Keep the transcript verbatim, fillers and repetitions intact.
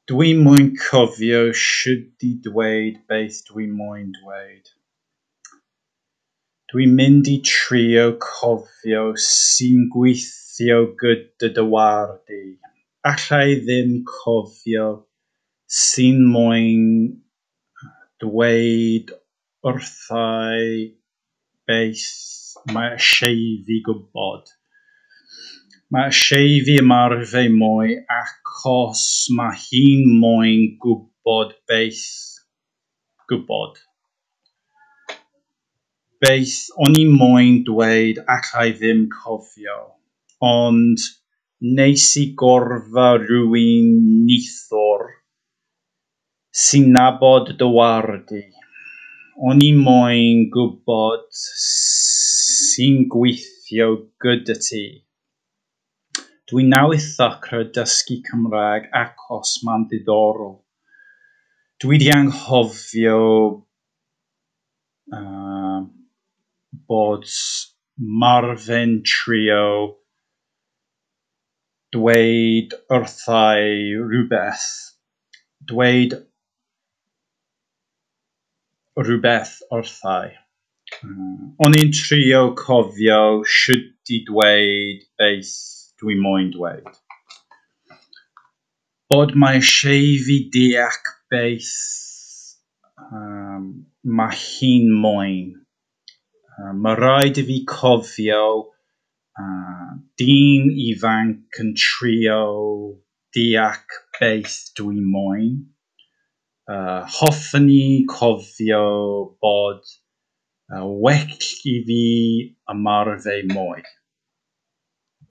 Dwi moyn cofio shwd i dweud beth dwi moyn dweud. Dwi'n mynd i trio cofio sy'n gweithio gyda dy wardi. Allai ddim cofio sy'n moyn dweud wrthai beth mae eisiau fi gwybod. Mae eisiau fi ymarfer mwy achos mae hi'n moyn gwybod beth gwybod. Beth o'n i moyn dweud allai ddim cofio, ond nes i gorfod rhywun neithwr sy'n nabod dy wardi. O'n i moyn gwybod sy'n gweithio gyda ti. Dwi newydd ddechrau dysgu Cymraeg achos mae'n ddiddorol. Dwi 'di anghofio uh, bod Marvin trio dweud wrthai rhywbeth, dweud rhywbeth wrthai. Uh, o'n i'n trio cofio shwt i dweud beth dwi moyn dweud. Bod mae eisiau fi deall beth um, mae hi'n moyn. Uh, mae rhaid i fi cofio uh, dyn ifanc yn trio deall beth dwi moyn. Uh, hoffwn i cofio bod uh, well i fi ymarfer mwy.